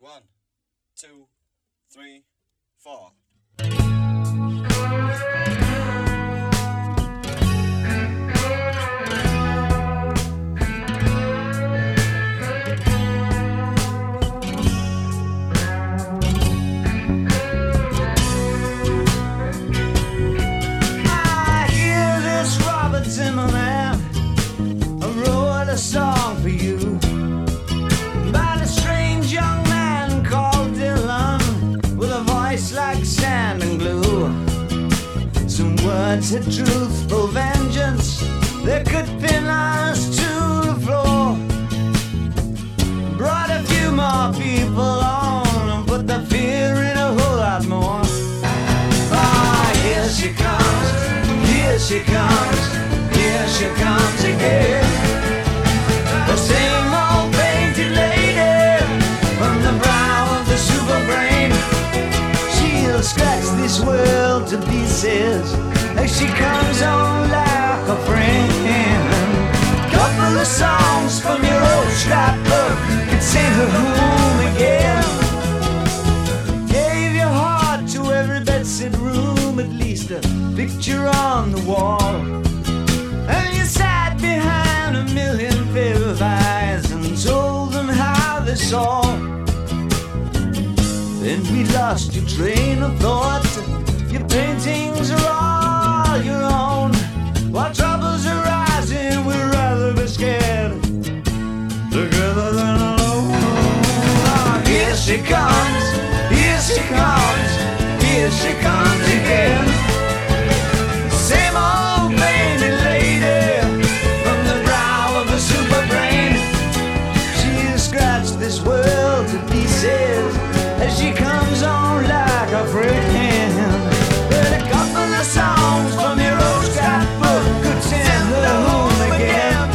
One, two, three, four. I hear this Robert Zimmerman. I wrote a song for you about a strange young man called Dylan with a voice like sand and glue. Some words had truthful vengeance that could pin us to the floor. Brought a few more people on and put the fear in a whole lot more. Ah, here she comes, here she comes, here she comes again. The same old painted lady from the brow of the super brain. She'll scratch this world to pieces as she comes on like a friend. Couple of songs from your old scrapbook could send her home again. Gave your heart to every bedsit room, at least a picture on the wall. And you sat behind a million pair of eyes and told them how they saw. Then we lost your train of thought. Your paintings are all your own. While troubles are rising, we'd rather be scared together than alone. Oh, here she comes, here she comes, here she comes again. Same old painted lady from the brow of a super brain. She'll scratch this world to pieces as she comes on like a friend. But a couple of songs from your old scrapbook could send her home again.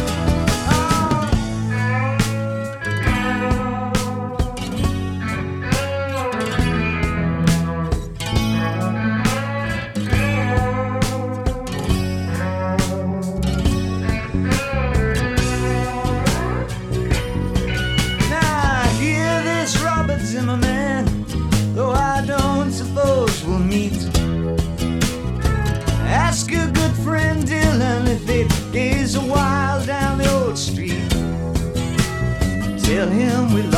Now hear this Robert Zimmerman, though I don't suppose we'll meet. Ask your good friend Dylan if it is a while down the old street. Tell him we